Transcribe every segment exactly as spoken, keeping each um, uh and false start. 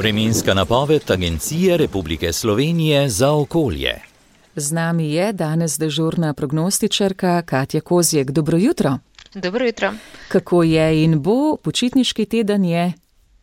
Vremenska napoved Agencije Republike Slovenije za okolje. Z nami je danes dežurna prognostičarka Katja Kozjek. Dobro jutro. Dobro jutro. Kako je in bo? Počitniški teden je?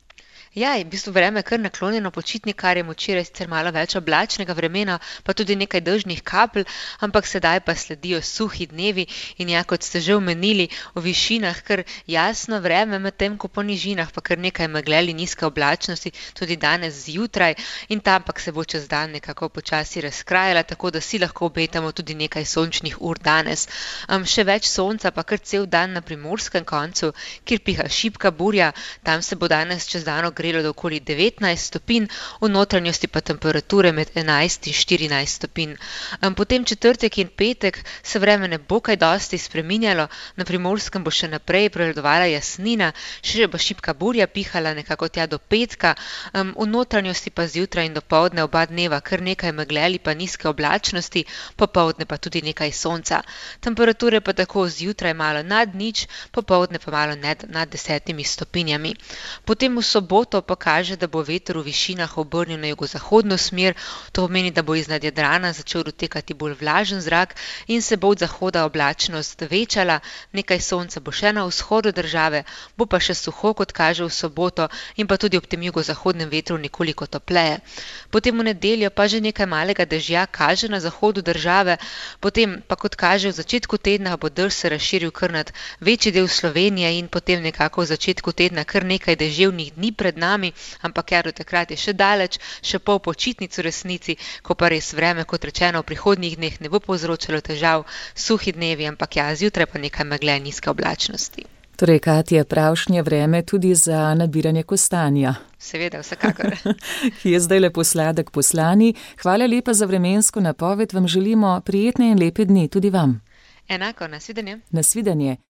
Ja, je v bistvu vreme kar naklonjeno počitnikarjem, včeraj sicer malo več oblačnega vremena, pa tudi nekaj dežnih kapelj, ampak sedaj pa sledijo suhi dnevi in ja, kot ste že omenili, v višinah kar jasno vreme, medtem ko po nižinah pa kar nekaj megleli nizke oblačnosti, tudi danes zjutraj in tam pa se bo čez dan nekako počasi razkrajala, tako da si lahko obetamo tudi nekaj sončnih ur danes. Um, še več sonca pa kar cel dan na primorskem koncu, kjer piha šibka burja, tam se bo danes čez dan grelo do okoli devetnajst stopinj, v notranjosti pa temperature med enajst in štirinajst stopinj. Potem četrtek in petek se vreme ne bo kaj dosti spreminjalo, na Primorskem bo še naprej prevladovala jasnina, še bo šibka burja pihala nekako tja do petka, v notranjosti pa zjutraj in dopoldne oba dneva kar nekaj megleli pa nizke oblačnosti, popoldne pa tudi nekaj sonca. Temperature pa tako zjutraj malo nad nič, popoldne pa malo nad, nad desetimi stopinjami. Potem v soboto To pa kaže, da bo veter v višinah obrnil na jugozahodno smer, to pomeni, da bo iznad Jadrana začel dotekati bolj vlažen zrak in se bo od zahoda oblačnost večala, nekaj sonca bo še na vzhodu države, bo pa še suho, kot kaže v soboto in pa tudi ob tem jugozahodnem vetru nekoliko topleje. Potem v nedeljo pa že nekaj malega dežja kaže na zahodu države, potem pa kot kaže v začetku tedna bo dež se razširil kar nad večji del Slovenije in potem nekako v začetku tedna kar nekaj deževnih dni pred nami, ampak ja, do takrat je še daleč, še pol počitnic v resnici, ko pa res vreme, kot rečeno, v prihodnjih dneh ne bo povzročalo težav, suhi dnevi, ampak ja, zjutraj pa nekaj megle nizke oblačnosti. Torej, Katja, pravšnje vreme tudi za nabiranje kostanja. Seveda, vsekakor. Ki je zdaj le posladek poslani. Hvala lepa za vremensko napoved, vam želimo prijetne in lepe dni tudi vam. Enako, nasvidenje. Nasvidenje.